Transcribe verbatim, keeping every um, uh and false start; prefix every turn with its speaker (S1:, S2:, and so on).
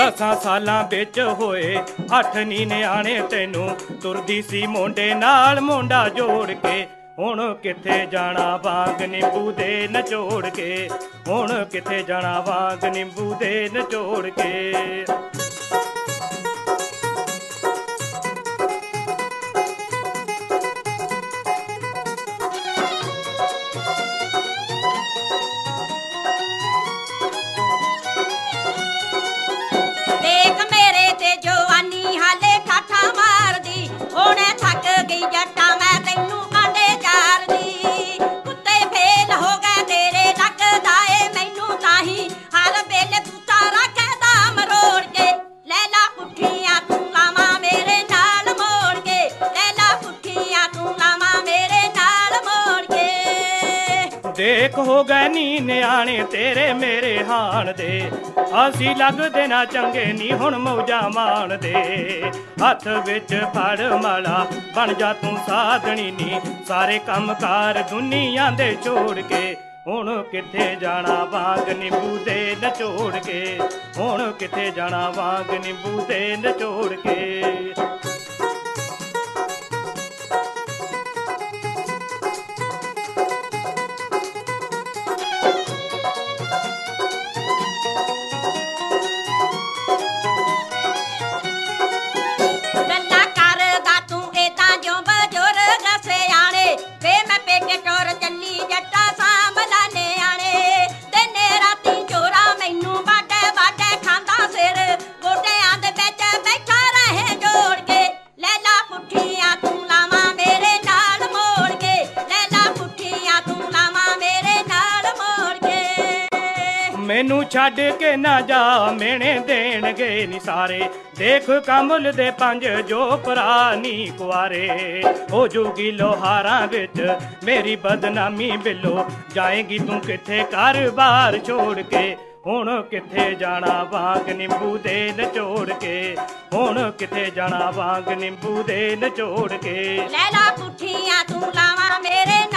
S1: दसां सालां बिच होए अठ नी नियाणे तैनू तुरदी सी मोंडे नाल मोंडा जोड़ के हुण किथे जाना वांग नींबू दे नचोड़ के हुण किथे जाना वांग नींबू दे नचोड़ के देख हो गए नी नियाणे तेरे मेरे हाण दे असी लगदे ना चंगे नी हुण मौजा मान दे हथ विच फड़ माला बन जा तू साधनी नी सारे कम कार दुनिया दे छोड़ के हुण किथे जाना वांग नींबू दे नचोड़ के हुण किथे जाना वांग नींबू दे नचोड़ के मैनू छड्ड के ना जा मेणे देणगे नी सारे देख कमल दे पंज जो भरा नी कुआरे हो जूगी लोहारां विच मेरी बदनामी बिलो जाएगी तू किथे घर बार छोड़ के हुण किथे जाना वांग नींबू दे नचोड़ के हुण किथे जाना वांग नींबू दे नचोड़ के
S2: लैला पुठियां तू लावां मेरे